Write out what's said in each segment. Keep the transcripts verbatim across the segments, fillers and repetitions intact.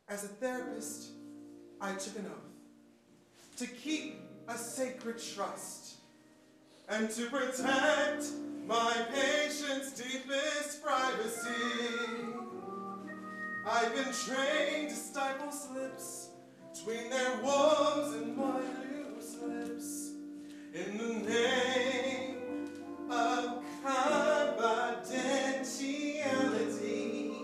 As a therapist, I took an oath to keep a sacred trust and to protect my patient's deepest privacy. I've been trained to stifle slips between their warms and my loose lips in the name of confidentiality.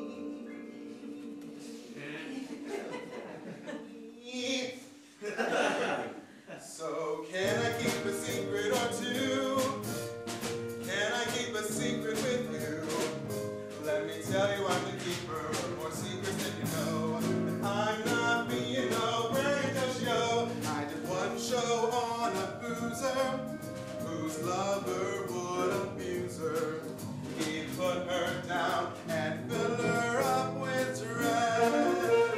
So can I keep a secret or two? Can I keep a secret with you? Let me tell you I'm the keeper of more secrets than you know. I'm not being no radio show. I did one show on a boozer whose lover would abuse her. He put her down and filled her up with dread.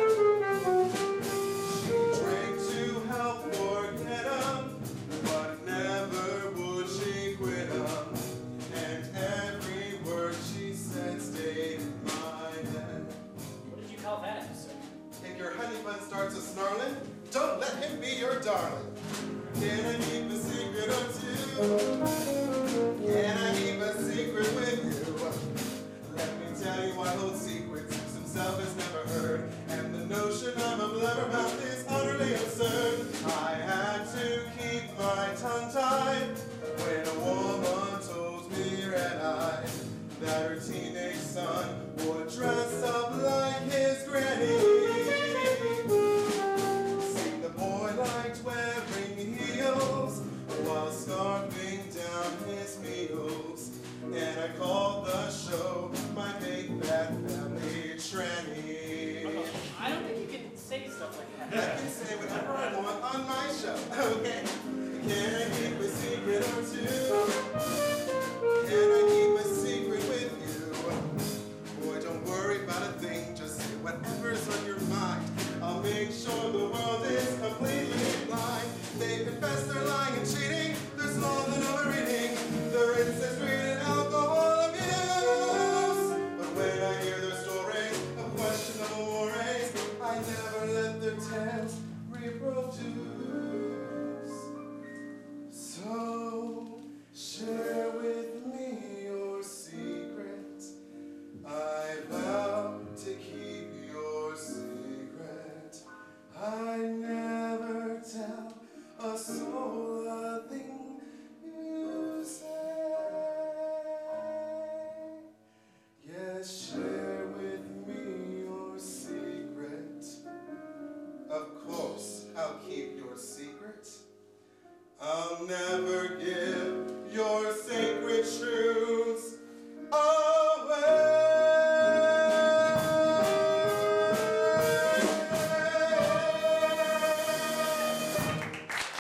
She drank to help forget him, but never would she quit him. And every word she said stayed in my head. What did you call that episode? If your honey bun starts a snarling, don't let him be your darling. Can I keep a secret or two? Can I keep a secret with you? Let me tell you I hold secrets himself has never heard. And the notion I'm a blabbermouth is utterly absurd. I had to keep my tongue tied when a woman told me red-eyed that her teenage son would dress up like his granny. See, the boy liked wearing heels while scarfing down his meals. And I called the show my big bad family tranny. I don't think you can say stuff like I that. can say whatever I want on my show, okay? Can I keep a secret or two? Can I keep a secret with you? Boy, don't worry about a thing, just say whatever's on your mind. I'll make sure the world is completely blind. They confess they're lying and cheating, there's laws and overeating, their incest, greed, and alcohol abuse. But when I hear their stories of questionable mores, I never let their tales reproduce. So, share with me your secret. I vow to keep your secret. I never tell a soul a thing you say. Yes, share with me your secret. Of course, I'll keep your secret. I'll never give